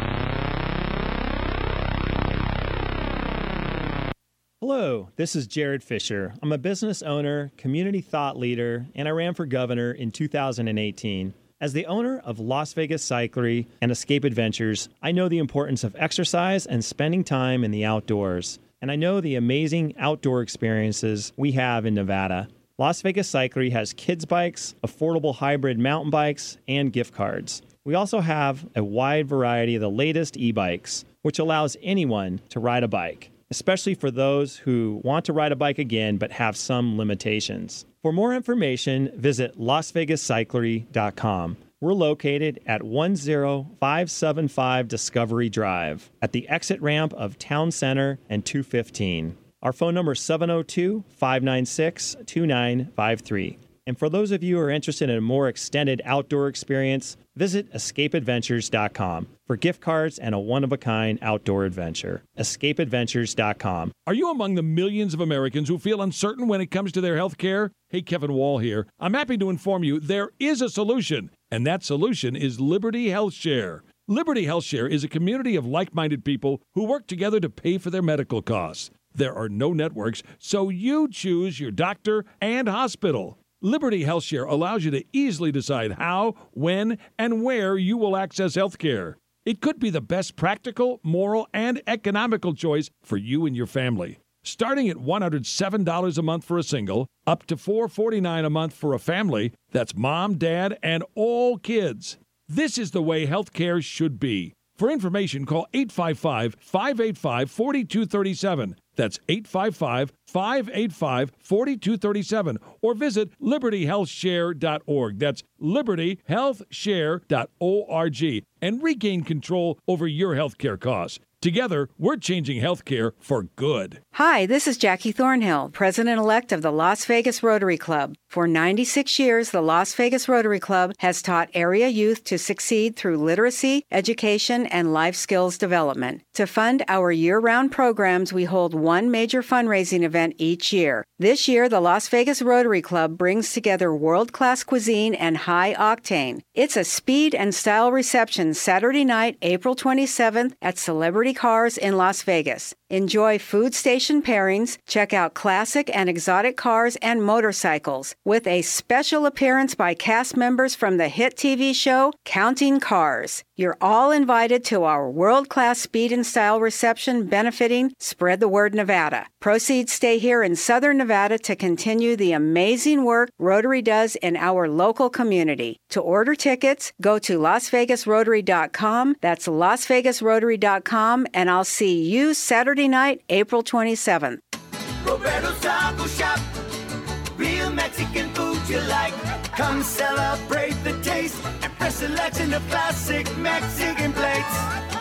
Hello, this is Jared Fisher. I'm a business owner, community thought leader, and I ran for governor in two thousand eighteen. As the owner of Las Vegas Cyclery and Escape Adventures, I know the importance of exercise and spending time in the outdoors. And I know the amazing outdoor experiences we have in Nevada. Las Vegas Cyclery has kids bikes, affordable hybrid mountain bikes, and gift cards. We also have a wide variety of the latest e-bikes, which allows anyone to ride a bike, especially for those who want to ride a bike again but have some limitations. For more information, visit las vegas cyclery dot com. We're located at one zero five seven five Discovery Drive at the exit ramp of Town Center and two fifteen. Our phone number is seven oh two, five nine six, two nine five three. And for those of you who are interested in a more extended outdoor experience, visit escape adventures dot com for gift cards and a one-of-a-kind outdoor adventure. escape adventures dot com. Are you among the millions of Americans who feel uncertain when it comes to their health care? Hey, Kevin Wall here. I'm happy to inform you there is a solution, and that solution is Liberty HealthShare. Liberty HealthShare is a community of like-minded people who work together to pay for their medical costs. There are no networks, so you choose your doctor and hospital. Liberty HealthShare allows you to easily decide how, when, and where you will access health care. It could be the best practical, moral, and economical choice for you and your family. starting at one hundred seven dollars a month for a single, up to four hundred forty-nine dollars a month for a family. That's mom, dad, and all kids. This is the way healthcare should be. For information, call eight five five, five eight five, four two three seven. That's eight five five, five eight five, four two three seven. Or visit liberty health share dot org. That's liberty health share dot org. And regain control over your healthcare costs. Together, we're changing healthcare for good. Hi, this is Jackie Thornhill, President-elect of the Las Vegas Rotary Club. For ninety-six years, the Las Vegas Rotary Club has taught area youth to succeed through literacy, education, and life skills development. To fund our year-round programs, we hold one major fundraising event each year. This year, the Las Vegas Rotary Club brings together world-class cuisine and high octane. It's a speed and style reception Saturday night, April twenty-seventh at Celebrity Cars in Las Vegas. Enjoy food station pairings, check out classic and exotic cars and motorcycles, with a special appearance by cast members from the hit T V show Counting Cars. You're all invited to our world-class speed and style reception benefiting Spread the Word Nevada. Proceeds stay here in Southern Nevada to continue the amazing work Rotary does in our local community. To order tickets, go to las vegas rotary dot com. That's las vegas rotary dot com, and I'll see you Saturday night, April twenty-seventh. Roberto's Taco Shop, real Mexican food you like. Come celebrate the taste and fresh selection of classic Mexican plates.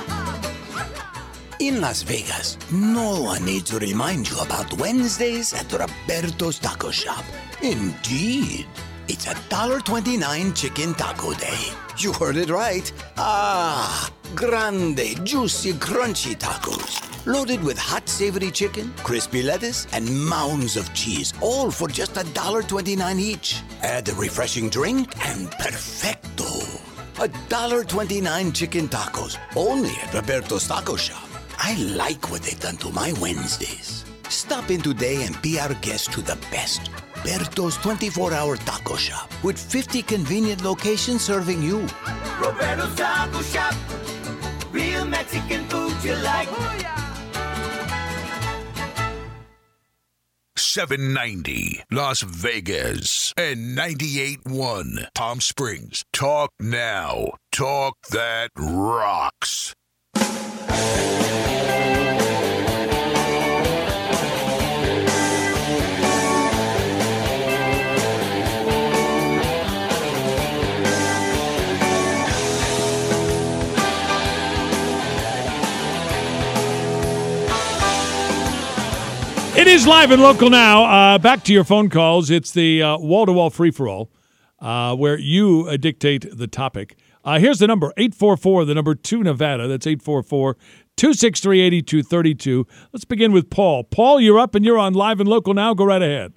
In Las Vegas, no one needs to remind you about Wednesdays at Roberto's Taco Shop. Indeed, it's a one dollar twenty-nine chicken taco day. You heard it right. Ah, grande, juicy, crunchy tacos. Loaded with hot, savory chicken, crispy lettuce, and mounds of cheese, all for just one dollar twenty-nine each. Add a refreshing drink and perfecto. one dollar twenty-nine chicken tacos, only at Roberto's Taco Shop. I like what they've done to my Wednesdays. Stop in today and be our guest to the best. Roberto's twenty-four hour taco shop with fifty convenient locations serving you. Roberto's Taco Shop, real Mexican food you like. seven ninety Las Vegas and ninety-eight point one Palm Springs. Talk now. Talk that rocks. It is live and local now. Uh, back to your phone calls. It's the uh, wall-to-wall free-for-all uh, where you uh, dictate the topic. Uh, here's the number, eight four four, the number two Nevada. That's eight four four, two six three, eight two three two. Let's begin with Paul. Paul, you're up and you're on live and local now. Go right ahead.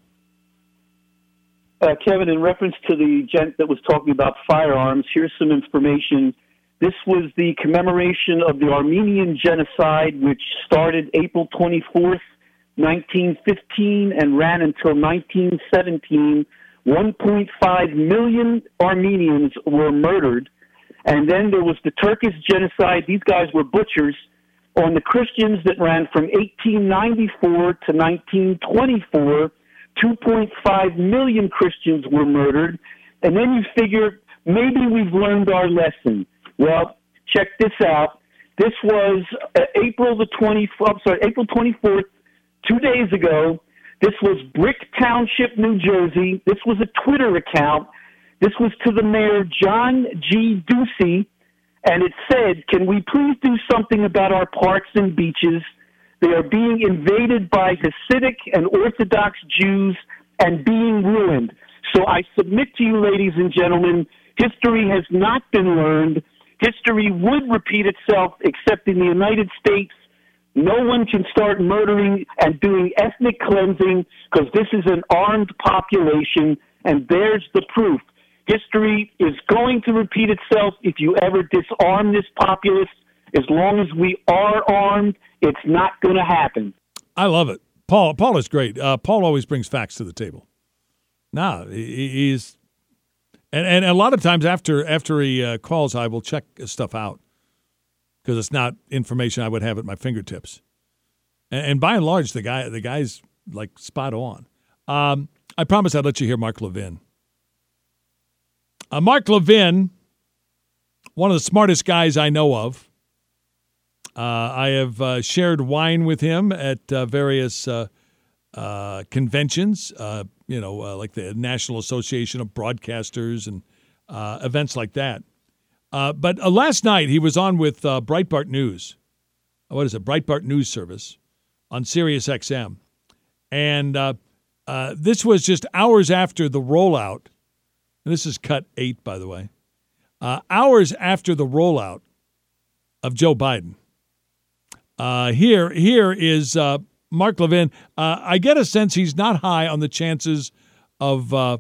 Uh, Kevin, in reference to the gent that was talking about firearms, here's some information. This was the commemoration of the Armenian genocide, which started April twenty-fourth, nineteen fifteen, and ran until nineteen seventeen. one point five million Armenians were murdered. And then there was the Turkish genocide. These guys were butchers on the Christians that ran from eighteen ninety-four to nineteen twenty-four. two point five million Christians were murdered. And then you figure maybe we've learned our lesson. Well, check this out. This was uh, April the twenty-fourth, I'm sorry, April twenty-fourth, two days ago. This was Brick Township, New Jersey. This was a Twitter account. This was to the mayor, John G. Ducey, and it said, "Can we please do something about our parks and beaches? They are being invaded by Hasidic and Orthodox Jews and being ruined." So I submit to you, ladies and gentlemen, history has not been learned. History would repeat itself, except in the United States. No one can start murdering and doing ethnic cleansing because this is an armed population, and there's the proof. History is going to repeat itself if you ever disarm this populace. As long as we are armed, it's not going to happen. I love it. Paul Paul is great. Uh, Paul always brings facts to the table. Nah, he, he's and, and a lot of times after after he uh, calls, I will check stuff out because it's not information I would have at my fingertips. And, and by and large, the guy the guy's like spot on. Um, I promise I'd let you hear Mark Levin. Uh, Mark Levin, one of the smartest guys I know of. Uh, I have uh, shared wine with him at uh, various uh, uh, conventions, uh, you know, uh, like the National Association of Broadcasters and uh, events like that. Uh, but uh, last night he was on with uh, Breitbart News. What is it? Breitbart News Service on Sirius X M. And uh, uh, this was just hours after the rollout. And this is cut eight, by the way. Uh, hours after the rollout of Joe Biden. Uh, here, here is uh, Mark Levin. Uh, I get a sense he's not high on the chances of uh,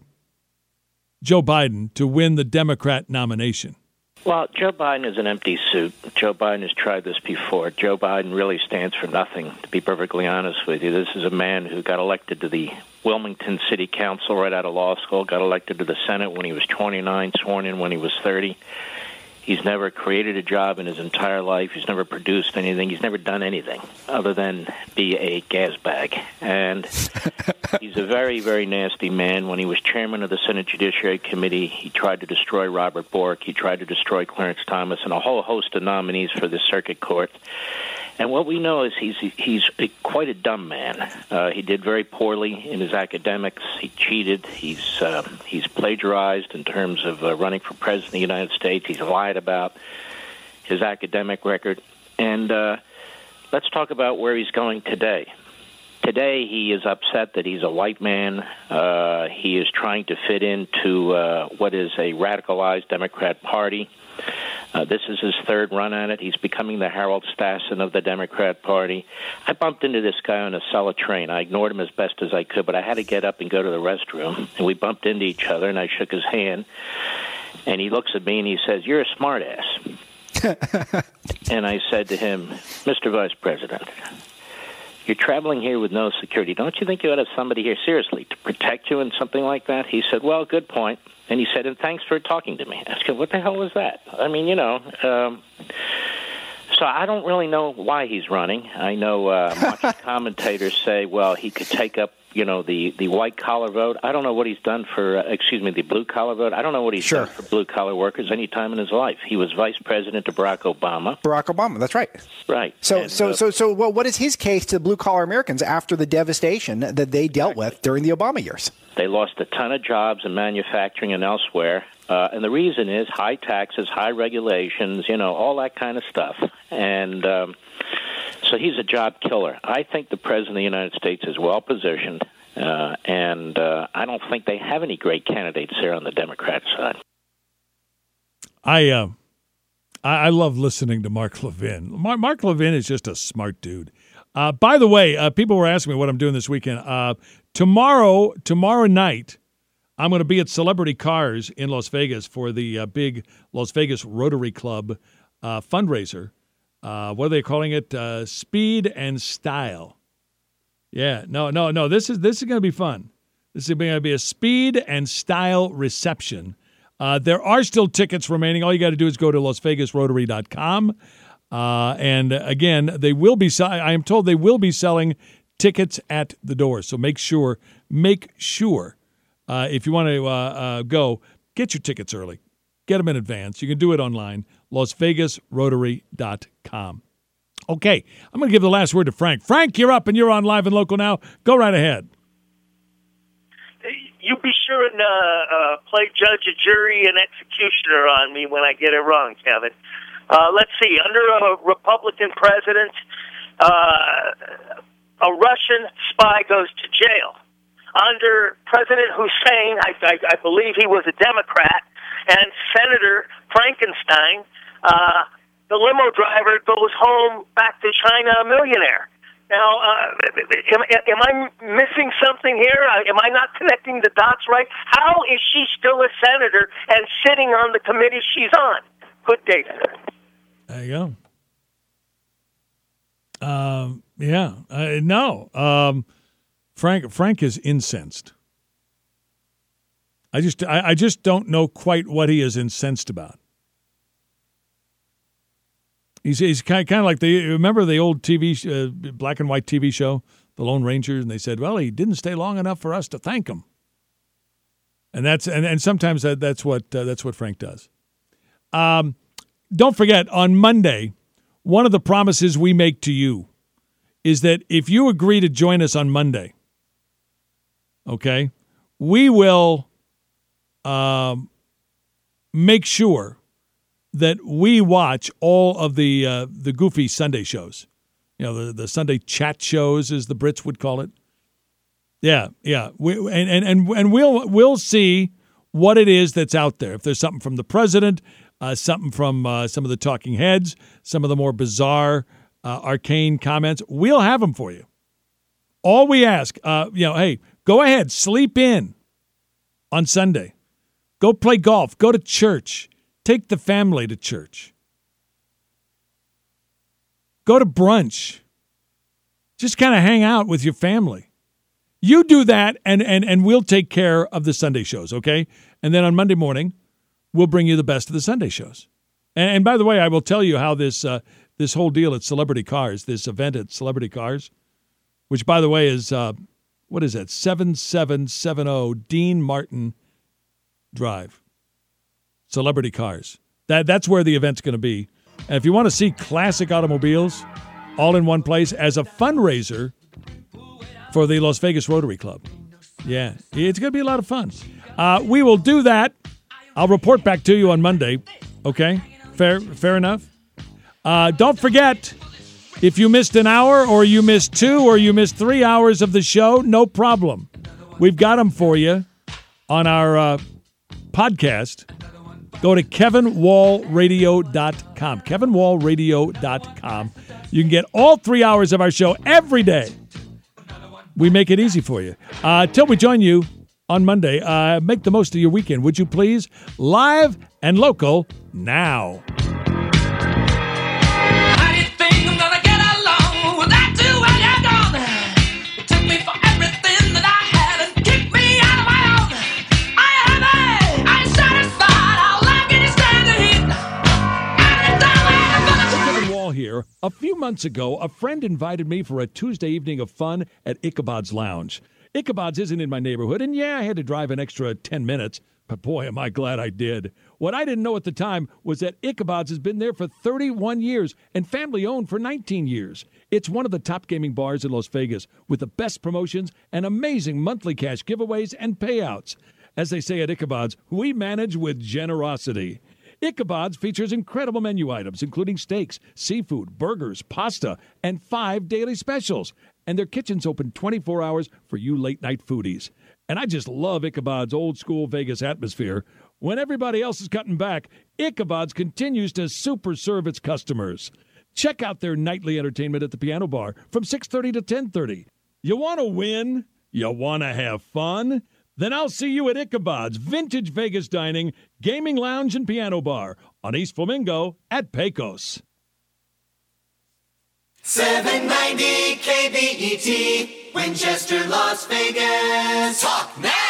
Joe Biden to win the Democrat nomination. Well, Joe Biden is an empty suit. Joe Biden has tried this before. Joe Biden really stands for nothing, to be perfectly honest with you. This is a man who got elected to the Wilmington City Council right out of law school, got elected to the Senate when he was twenty-nine, sworn in when he was thirty. He's never created a job in his entire life. He's never produced anything. He's never done anything other than be a gas bag. And he's a very, very nasty man. When he was chairman of the Senate Judiciary Committee, he tried to destroy Robert Bork. He tried to destroy Clarence Thomas and a whole host of nominees for the circuit court. And what we know is he's he's a, quite a dumb man. Uh, he did very poorly in his academics. He cheated. He's uh, he's plagiarized in terms of uh, running for president of the United States. He's lied about his academic record. And uh, let's talk about where he's going today. Today he is upset that he's a white man. Uh, he is trying to fit into uh, what is a radicalized Democrat Party. Uh, this is his third run at it. He's becoming the Harold Stassen of the Democrat Party. I bumped into this guy on a Acela train. I ignored him as best as I could, but I had to get up and go to the restroom. And we bumped into each other, and I shook his hand. And he looks at me, and he says, "You're a smartass." And I said to him, "Mister Vice President, you're traveling here with no security. Don't you think you ought to have somebody here, seriously, to protect you in something like that?" He said, "Well, good point." And he said, "And thanks for talking to me." I said, "What the hell was that?" I mean, you know, um, so I don't really know why he's running. I know uh, much commentators say, well, he could take up, you know, the, the white-collar vote. I don't know what he's done for, uh, excuse me, the blue-collar vote. I don't know what he's sure. done for blue-collar workers any time in his life. He was vice president to Barack Obama. Barack Obama, that's right. Right. So, and, so, uh, so, so, well, what is his case to blue-collar Americans after the devastation that they dealt with during the Obama years? They lost a ton of jobs in manufacturing and elsewhere. Uh, and the reason is high taxes, high regulations, you know, all that kind of stuff. And um, so he's a job killer. I think the president of the United States is well positioned. Uh, and uh, I don't think they have any great candidates there on the Democrat side. I uh, I, I love listening to Mark Levin. Mark, Mark Levin is just a smart dude. Uh, by the way, uh, people were asking me what I'm doing this weekend. Uh, tomorrow, tomorrow night, I'm going to be at Celebrity Cars in Las Vegas for the uh, big Las Vegas Rotary Club uh, fundraiser. Uh, what are they calling it? Uh, Speed and Style. Yeah, no, no, no. This is this is going to be fun. This is going to be a Speed and Style reception. Uh, there are still tickets remaining. All you got to do is go to las vegas rotary dot com. Uh, and again, they will be. I am told they will be selling tickets at the door. So make sure, make sure, uh, if you want to uh, uh, go, get your tickets early. Get them in advance. You can do it online. las vegas rotary dot com. Okay, I'm going to give the last word to Frank. Frank, you're up and you're on Live and Local now. Go right ahead. You be sure and uh, uh, play judge, a jury, and executioner on me when I get it wrong, Kevin. Uh, let's see. Under a Republican president, uh, a Russian spy goes to jail. Under President Hussein, I, I, I believe he was a Democrat, and Senator Frankenstein, uh, the limo driver goes home back to China a millionaire. Now, uh, am, am I missing something here? Am I not connecting the dots right? How is she still a senator and sitting on the committee she's on? Good day, sir. There you go. Um, yeah, uh, no. Um, Frank Frank is incensed. I just I, I just don't know quite what he is incensed about. He's he's kind of, kind of like the remember the old T V uh, black and white T V show, The Lone Ranger, and they said, well, he didn't stay long enough for us to thank him. And that's and, and sometimes that, that's what uh, that's what Frank does. Um, don't forget, on Monday, one of the promises we make to you is that if you agree to join us on Monday, okay, we will um, make sure that we watch all of the uh, the goofy Sunday shows. You know, the, the Sunday chat shows, as the Brits would call it. Yeah, yeah. We, and, and, and, and we'll we'll see what it is that's out there. If there's something from the president, uh, something from uh, some of the talking heads, some of the more bizarre, uh, arcane comments, we'll have them for you. All we ask, uh, you know, hey, go ahead, sleep in on Sunday. Go play golf. Go to church. Take the family to church. Go to brunch. Just kind of hang out with your family. You do that, and, and, and we'll take care of the Sunday shows, okay? And then on Monday morning, we'll bring you the best of the Sunday shows. And, and by the way, I will tell you how this uh, this whole deal at Celebrity Cars, this event at Celebrity Cars, which, by the way, is, uh, what is that, seven seven seven zero Dean Martin Drive. Celebrity Cars. That That's where the event's going to be. And if you want to see classic automobiles all in one place as a fundraiser for the Las Vegas Rotary Club. Yeah, it's going to be a lot of fun. Uh, we will do that. I'll report back to you on Monday. Okay? Fair fair enough? Uh, don't forget, if you missed an hour or you missed two or you missed three hours of the show, no problem. We've got them for you on our uh, podcast. Go to kevin wall radio dot com. kevin wall radio dot com. You can get all three hours of our show every day. We make it easy for you. Uh, till we join you on Monday, uh, make the most of your weekend, would you please? Live and local now. How do you think I'm gonna get along without you when you're gone? You took me for everything that I had and kicked me out of my own. I am happy, I'm satisfied, I'll laugh and stand the heat. Kevin Wall here. A few months ago, a friend invited me for a Tuesday evening of fun at Ichabod's Lounge. Ichabod's isn't in my neighborhood, and yeah, I had to drive an extra ten minutes, but boy, am I glad I did. What I didn't know at the time was that Ichabod's has been there for thirty-one years and family-owned for nineteen years. It's one of the top gaming bars in Las Vegas with the best promotions and amazing monthly cash giveaways and payouts. As they say at Ichabod's, we manage with generosity. Ichabod's features incredible menu items, including steaks, seafood, burgers, pasta, and five daily specials. And their kitchen's open twenty-four hours for you late-night foodies. And I just love Ichabod's old-school Vegas atmosphere. When everybody else is cutting back, Ichabod's continues to super serve its customers. Check out their nightly entertainment at the Piano Bar from six thirty to ten thirty. You want to win? You want to have fun? Then I'll see you at Ichabod's Vintage Vegas Dining, Gaming Lounge, and Piano Bar on East Flamingo at Pecos. seven ninety K B E T, Winchester, Las Vegas. Talk now.